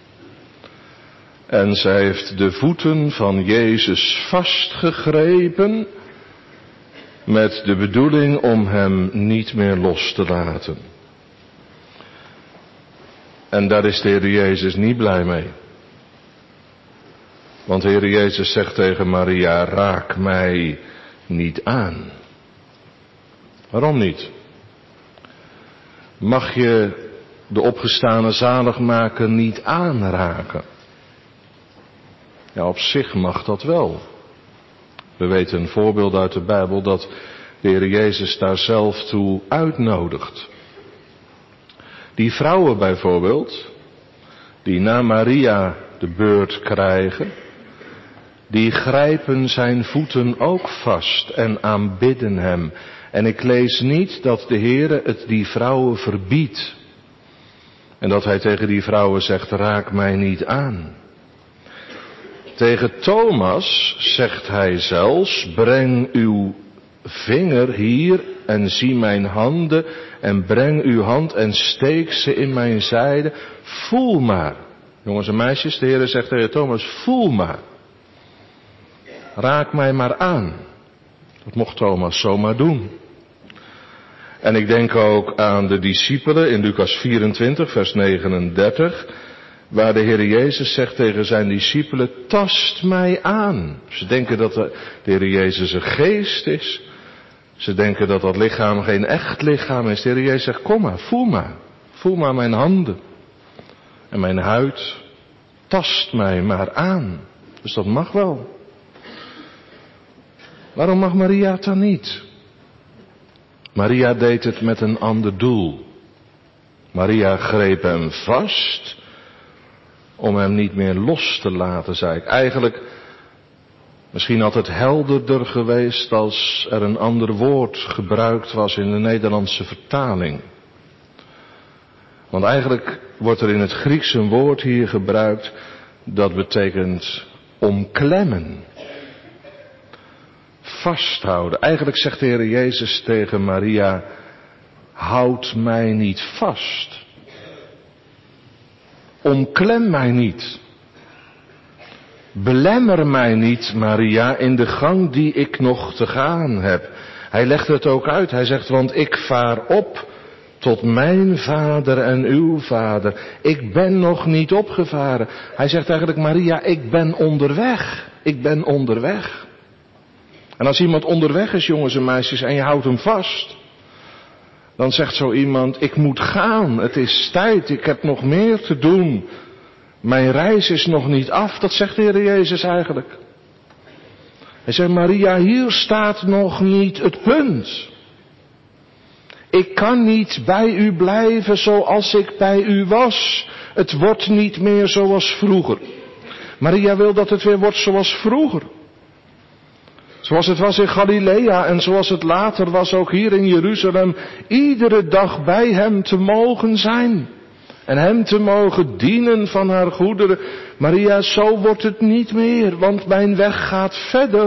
En zij heeft de voeten van Jezus vastgegrepen. Met de bedoeling om hem niet meer los te laten. En daar is de Heer Jezus niet blij mee. Want de Heer Jezus zegt tegen Maria, raak mij niet aan. Waarom niet? Mag je de opgestane zaligmaker niet aanraken? Ja, op zich mag dat wel. We weten een voorbeeld uit de Bijbel dat de Heer Jezus daar zelf toe uitnodigt. Die vrouwen bijvoorbeeld, die na Maria de beurt krijgen, die grijpen zijn voeten ook vast en aanbidden hem. En ik lees niet dat de Heere het die vrouwen verbiedt. En dat hij tegen die vrouwen zegt, raak mij niet aan. Tegen Thomas zegt hij zelfs, breng uw vinger hier en zie mijn handen en breng uw hand en steek ze in mijn zijde. Voel maar. Jongens en meisjes, de Heere zegt tegen Thomas, voel maar. Raak mij maar aan. Dat mocht Thomas zomaar doen. En ik denk ook aan de discipelen in Lucas vierentwintig, vers negenendertig, waar de Heer Jezus zegt tegen zijn discipelen, tast mij aan. Ze denken dat de Heer Jezus een geest is. Ze denken dat dat lichaam geen echt lichaam is. De Heer Jezus zegt, kom maar, voel maar. Voel maar mijn handen en mijn huid. Tast mij maar aan. Dus dat mag wel. Waarom mag Maria het dan niet? Maria deed het met een ander doel. Maria greep hem vast om hem niet meer los te laten, zei ik. Eigenlijk, misschien had het helderder geweest als er een ander woord gebruikt was in de Nederlandse vertaling. Want eigenlijk wordt er in het Grieks een woord hier gebruikt dat betekent omklemmen. Vasthouden. Eigenlijk zegt de Heer Jezus tegen Maria, houd mij niet vast. Omklem mij niet. Belemmer mij niet, Maria, in de gang die ik nog te gaan heb. Hij legt het ook uit. Hij zegt, want ik vaar op tot mijn vader en uw vader. Ik ben nog niet opgevaren. Hij zegt eigenlijk, Maria, ik ben onderweg. Ik ben onderweg. En als iemand onderweg is, jongens en meisjes, en je houdt hem vast, dan zegt zo iemand, ik moet gaan, het is tijd, ik heb nog meer te doen. Mijn reis is nog niet af, dat zegt de Heer Jezus eigenlijk. Hij zegt, Maria, hier staat nog niet het punt. Ik kan niet bij u blijven zoals ik bij u was. Het wordt niet meer zoals vroeger. Maria wil dat het weer wordt zoals vroeger. Zoals het was in Galilea en zoals het later was ook hier in Jeruzalem. Iedere dag bij hem te mogen zijn. En hem te mogen dienen van haar goederen. Maria, zo wordt het niet meer, want mijn weg gaat verder.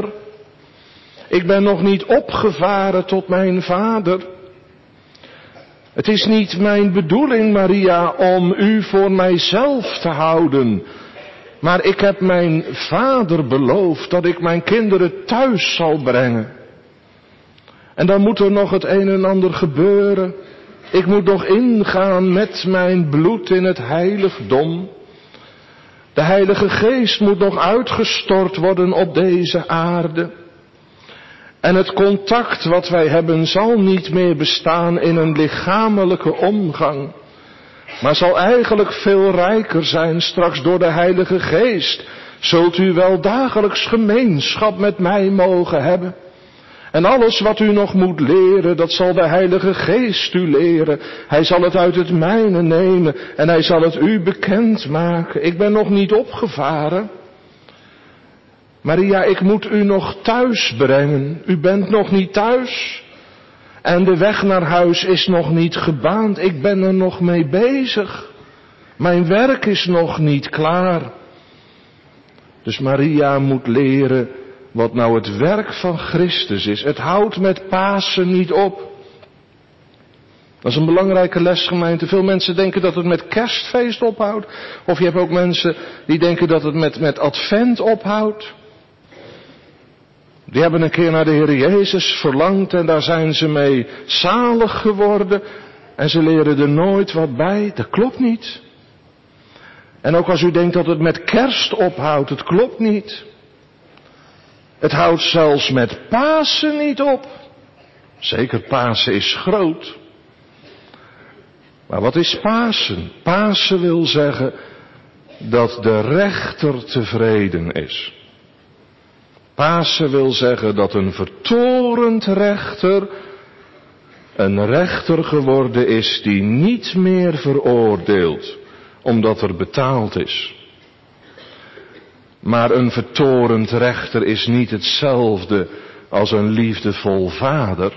Ik ben nog niet opgevaren tot mijn vader. Het is niet mijn bedoeling, Maria, om u voor mijzelf te houden. Maar ik heb mijn vader beloofd dat ik mijn kinderen thuis zal brengen. En dan moet er nog het een en ander gebeuren. Ik moet nog ingaan met mijn bloed in het heiligdom. De Heilige Geest moet nog uitgestort worden op deze aarde. En het contact wat wij hebben zal niet meer bestaan in een lichamelijke omgang. Maar zal eigenlijk veel rijker zijn straks door de Heilige Geest. Zult u wel dagelijks gemeenschap met mij mogen hebben. En alles wat u nog moet leren, dat zal de Heilige Geest u leren. Hij zal het uit het mijne nemen en hij zal het u bekendmaken. Ik ben nog niet opgevaren. Maria, ik moet u nog thuis brengen. U bent nog niet thuis. En de weg naar huis is nog niet gebaand. Ik ben er nog mee bezig. Mijn werk is nog niet klaar. Dus Maria moet leren wat nou het werk van Christus is. Het houdt met Pasen niet op. Dat is een belangrijke les, gemeente. Veel mensen denken dat het met Kerstfeest ophoudt. Of je hebt ook mensen die denken dat het met, met Advent ophoudt. Die hebben een keer naar de Heer Jezus verlangd en daar zijn ze mee zalig geworden. En ze leren er nooit wat bij. Dat klopt niet. En ook als u denkt dat het met Kerst ophoudt, het klopt niet. Het houdt zelfs met Pasen niet op. Zeker, Pasen is groot. Maar wat is Pasen? Pasen wil zeggen dat de rechter tevreden is. Pasen wil zeggen dat een vertorend rechter een rechter geworden is die niet meer veroordeelt, omdat er betaald is. Maar een vertorend rechter is niet hetzelfde als een liefdevol vader.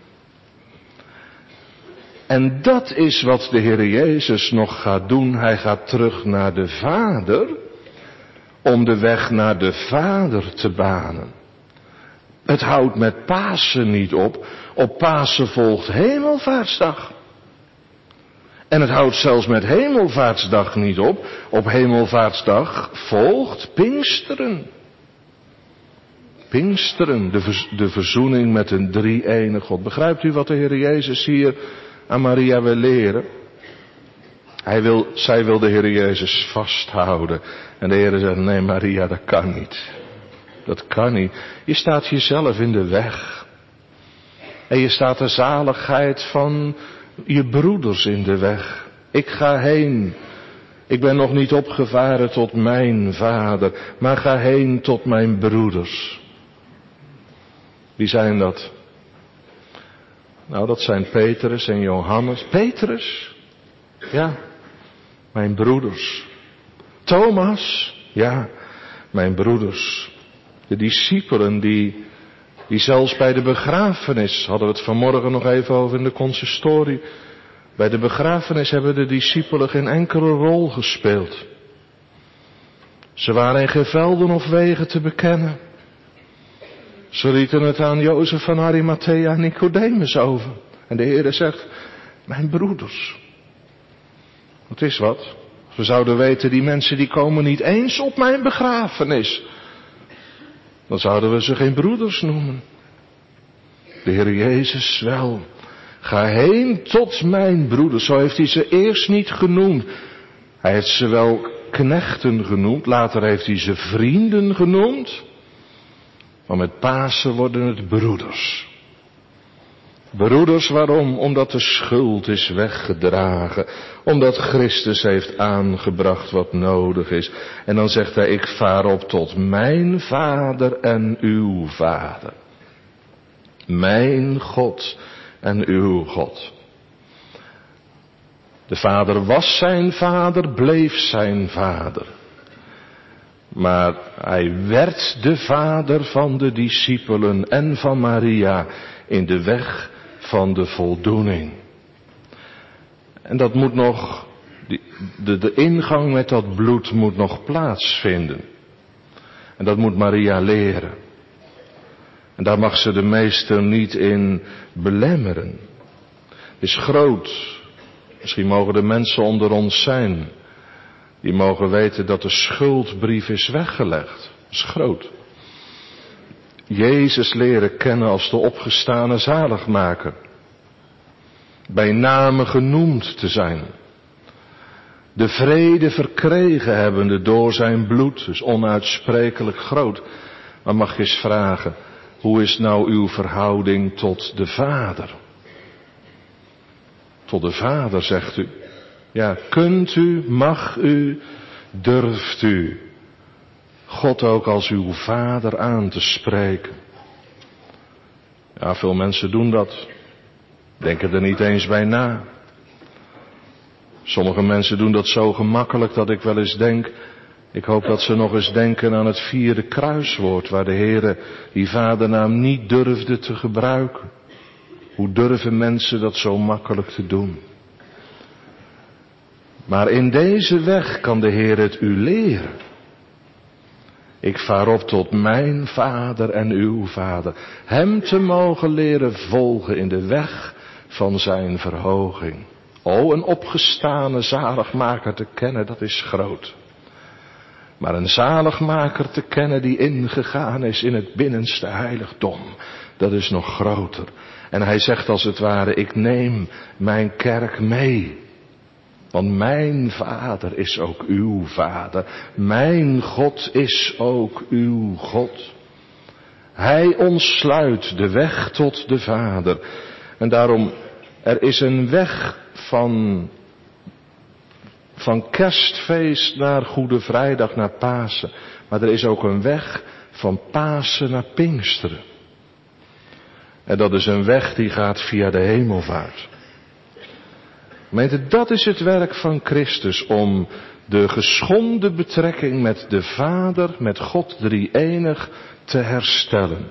En dat is wat de Heer Jezus nog gaat doen. Hij gaat terug naar de Vader om de weg naar de Vader te banen. Het houdt met Pasen niet op. Op Pasen volgt Hemelvaartsdag. En het houdt zelfs met Hemelvaartsdag niet op. Op Hemelvaartsdag volgt Pinksteren. Pinksteren, de, ver, de verzoening met een drie-ene God. Begrijpt u wat de Heer Jezus hier aan Maria wil leren? Hij wil, zij wil de Heer Jezus vasthouden. En de Heer zegt, nee Maria, dat kan niet. Dat kan niet. Je staat jezelf in de weg. En je staat de zaligheid van je broeders in de weg. Ik ga heen. Ik ben nog niet opgevaren tot mijn vader, maar ga heen tot mijn broeders. Wie zijn dat? Nou, dat zijn Petrus en Johannes. Petrus? Ja, mijn broeders. Thomas? Ja, mijn broeders. De discipelen die, die zelfs bij de begrafenis, hadden we het vanmorgen nog even over in de consistorie. Bij de begrafenis hebben de discipelen geen enkele rol gespeeld. Ze waren in geen velden of wegen te bekennen. Ze lieten het aan Jozef van Arimathea en Nicodemus over. En de Heer zegt, mijn broeders. Wat is wat? We zouden weten, die mensen die komen niet eens op mijn begrafenis. Dan zouden we ze geen broeders noemen. De Heer Jezus wel. Ga heen tot mijn broeders. Zo heeft hij ze eerst niet genoemd. Hij heeft ze wel knechten genoemd. Later heeft hij ze vrienden genoemd. Maar met Pasen worden het broeders. Broeders, waarom? Omdat de schuld is weggedragen. Omdat Christus heeft aangebracht wat nodig is. En dan zegt hij, ik vaar op tot mijn vader en uw vader. Mijn God en uw God. De vader was zijn vader, bleef zijn vader. Maar hij werd de vader van de discipelen en van Maria in de weg van de voldoening. En dat moet nog, de, de ingang met dat bloed moet nog plaatsvinden. En dat moet Maria leren. En daar mag ze de meester niet in belemmeren. Het is groot. Misschien mogen de mensen onder ons zijn. Die mogen weten dat de schuldbrief is weggelegd. Dat is groot. Jezus leren kennen als de opgestane zaligmaker. Bij name genoemd te zijn. De vrede verkregen hebbende door zijn bloed. Dus onuitsprekelijk groot. Maar mag je eens vragen. Hoe is nou uw verhouding tot de Vader? Tot de Vader, zegt u. Ja, kunt u, mag u, durft u God ook als uw Vader aan te spreken? Ja, veel mensen doen dat. Denken er niet eens bij na. Sommige mensen doen dat zo gemakkelijk dat ik wel eens denk, ik hoop dat ze nog eens denken aan het vierde kruiswoord, waar de Heere die vadernaam niet durfde te gebruiken. Hoe durven mensen dat zo makkelijk te doen? Maar in deze weg kan de Heer het u leren. Ik vaar op tot mijn Vader en uw Vader. Hem te mogen leren volgen in de weg van zijn verhoging. O, een opgestane zaligmaker te kennen, dat is groot. Maar een zaligmaker te kennen die ingegaan is in het binnenste heiligdom, dat is nog groter. En hij zegt als het ware, ik neem mijn kerk mee. Want mijn Vader is ook uw Vader. Mijn God is ook uw God. Hij ontsluit de weg tot de Vader. En daarom, er is een weg van, van kerstfeest naar Goede Vrijdag, naar Pasen. Maar er is ook een weg van Pasen naar Pinksteren. En dat is een weg die gaat via de hemelvaart. Gemeente, dat is het werk van Christus, om de geschonden betrekking met de Vader, met God drie-enig, te herstellen.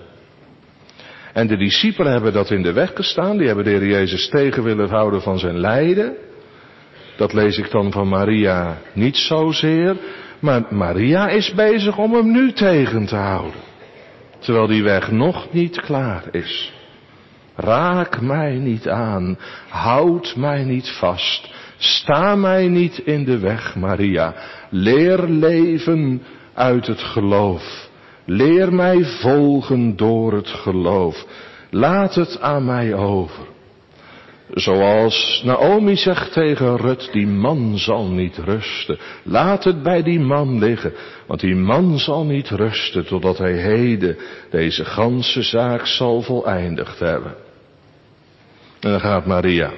En de discipelen hebben dat in de weg gestaan, die hebben de Heer Jezus tegen willen houden van zijn lijden. Dat lees ik dan van Maria niet zozeer, maar Maria is bezig om hem nu tegen te houden. Terwijl die weg nog niet klaar is. Raak mij niet aan, houd mij niet vast, sta mij niet in de weg, Maria. Leer leven uit het geloof, leer mij volgen door het geloof. Laat het aan mij over. Zoals Naomi zegt tegen Rut, die man zal niet rusten. Laat het bij die man liggen, want die man zal niet rusten totdat hij heden deze ganse zaak zal voleindigd hebben. En dan gaat Maria.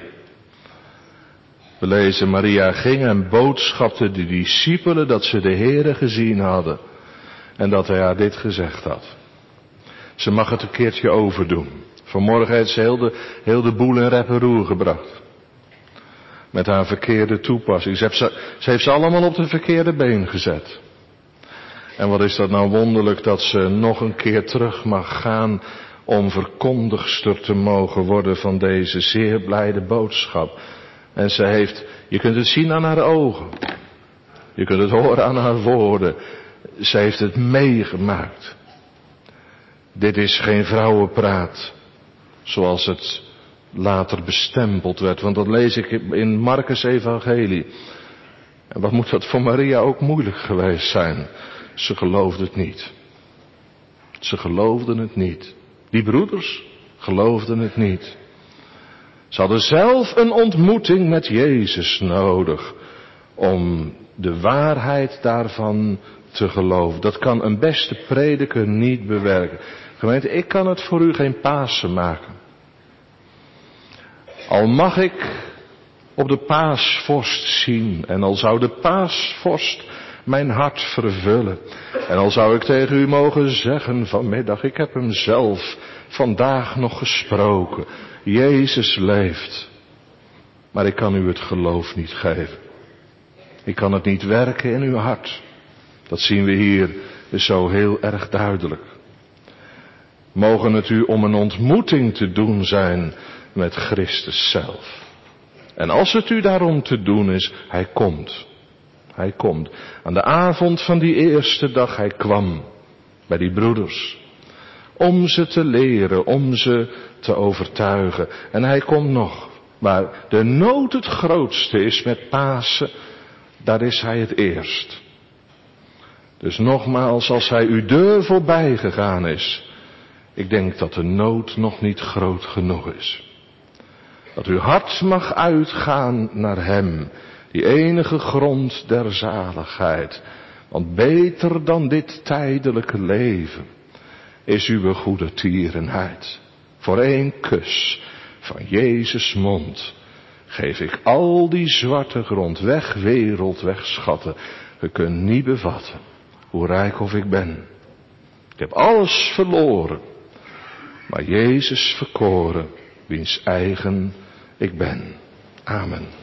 We lezen, Maria ging en boodschapte de discipelen dat ze de Heere gezien hadden. En dat hij haar dit gezegd had. Ze mag het een keertje overdoen. Vanmorgen heeft ze heel de, heel de boel in rep en roer gebracht. Met haar verkeerde toepassing. Ze heeft ze, ze heeft ze allemaal op de verkeerde been gezet. En wat is dat nou wonderlijk dat ze nog een keer terug mag gaan om verkondigster te mogen worden van deze zeer blijde boodschap. En ze heeft, je kunt het zien aan haar ogen. Je kunt het horen aan haar woorden. Ze heeft het meegemaakt. Dit is geen vrouwenpraat, zoals het later bestempeld werd. Want dat lees ik in Marcus Evangelie. En wat moet dat voor Maria ook moeilijk geweest zijn. Ze geloofde het niet. Ze geloofden het niet. Die broeders geloofden het niet. Ze hadden zelf een ontmoeting met Jezus nodig om de waarheid daarvan te geloven. Dat kan een beste prediker niet bewerken. Gemeente, ik kan het voor u geen Pasen maken. Al mag ik op de paasvorst zien en al zou de paasvorst mijn hart vervullen. En al zou ik tegen u mogen zeggen vanmiddag, ik heb hem zelf vandaag nog gesproken. Jezus leeft. Maar ik kan u het geloof niet geven. Ik kan het niet werken in uw hart. Dat zien we hier zo heel erg duidelijk. Mogen het u om een ontmoeting te doen zijn met Christus zelf. En als het u daarom te doen is, hij komt. Hij komt. Aan de avond van die eerste dag, hij kwam bij die broeders. Om ze te leren, om ze te overtuigen. En hij komt nog. Waar de nood het grootste is met Pasen, daar is hij het eerst. Dus nogmaals, als hij uw deur voorbij gegaan is, ik denk dat de nood nog niet groot genoeg is. Dat uw hart mag uitgaan naar hem, die enige grond der zaligheid. Want beter dan dit tijdelijke leven is uw goede tierenheid. Voor één kus van Jezus' mond geef ik al die zwarte grond weg, wereld, weg, schatten. Je kunt niet bevatten hoe rijk of ik ben. Ik heb alles verloren, maar Jezus verkoren, wiens eigen ik ben. Amen.